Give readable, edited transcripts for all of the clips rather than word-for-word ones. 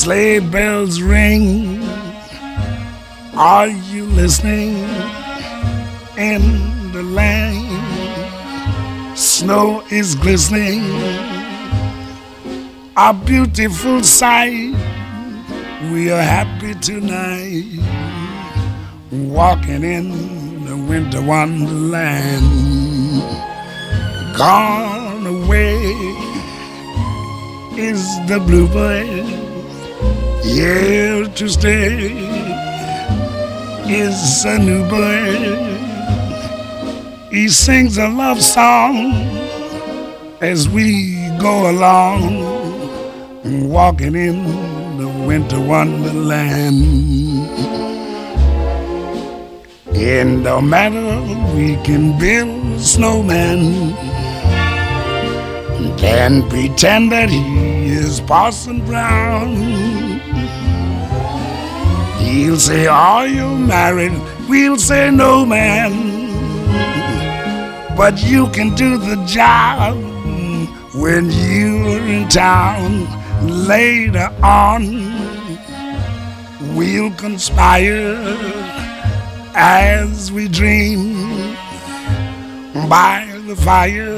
Sleigh bells ring. Are you listening? In the lane, snow is glistening, a beautiful sight. We are happy tonight, walking in the winter wonderland. Gone away is the bluebird, here to stay is a new bird. He sings a love song as we go along, walking in the winter wonderland. And no matter, we can build a snowman and pretend that he is Parson Brown. He'll say, are you married? We'll say, no, man. But you can do the job when you're in town. Later on, we'll conspire as we dream by the fire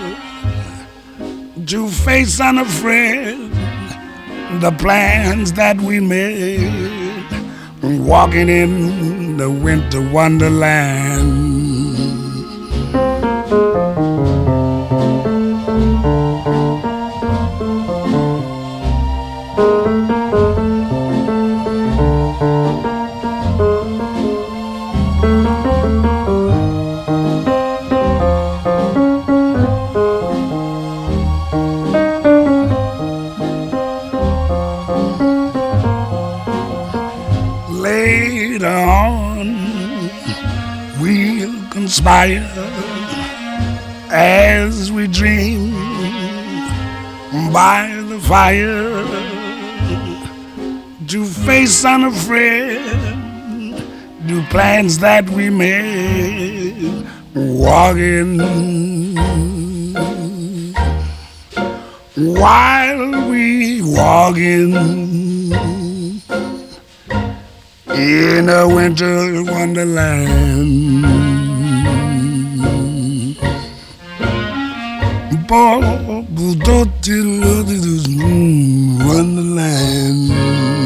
to face unafraid the plans that we made, walking in the winter wonderland. Later on, we'll conspire as we dream by the fire to face unafraid the plans that we made, walking while we walking in a winter wonderland. Wonderland.